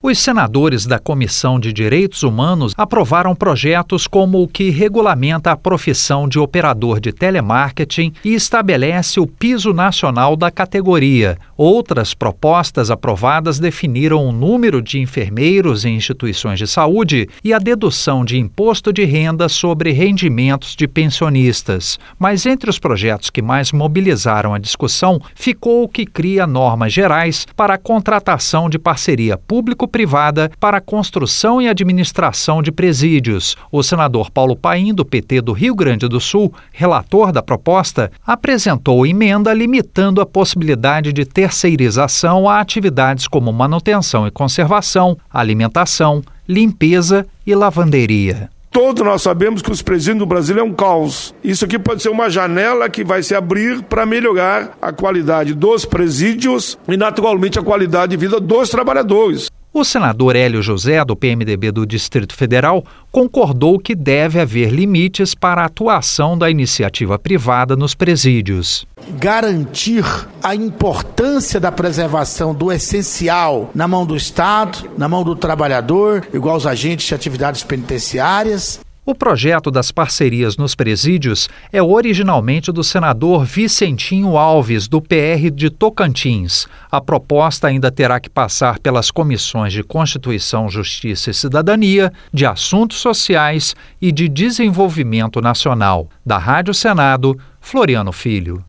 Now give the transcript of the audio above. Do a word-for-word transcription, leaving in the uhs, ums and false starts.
Os senadores da Comissão de Direitos Humanos aprovaram projetos como o que regulamenta a profissão de operador de telemarketing e estabelece o piso nacional da categoria. Outras propostas aprovadas definiram o número de enfermeiros em instituições de saúde e a dedução de imposto de renda sobre rendimentos de pensionistas. Mas entre os projetos que mais mobilizaram a discussão, ficou o que cria normas gerais para a contratação de parceria público privada para a construção e administração de presídios. O senador Paulo Paim, do P T do Rio Grande do Sul, relator da proposta, apresentou emenda limitando a possibilidade de terceirização a atividades como manutenção e conservação, alimentação, limpeza e lavanderia. Todos nós sabemos que os presídios do Brasil é um caos. Isso aqui pode ser uma janela que vai se abrir para melhorar a qualidade dos presídios e, naturalmente, a qualidade de vida dos trabalhadores. O senador Hélio José, do P M D B do Distrito Federal, concordou que deve haver limites para a atuação da iniciativa privada nos presídios. Garantir a importância da preservação do essencial na mão do Estado, na mão do trabalhador, igual aos agentes de atividades penitenciárias. O projeto das parcerias nos presídios é originalmente do senador Vicentinho Alves, do P R de Tocantins. A proposta ainda terá que passar pelas comissões de Constituição, Justiça e Cidadania, de Assuntos Sociais e de Desenvolvimento Nacional. Da Rádio Senado, Floriano Filho.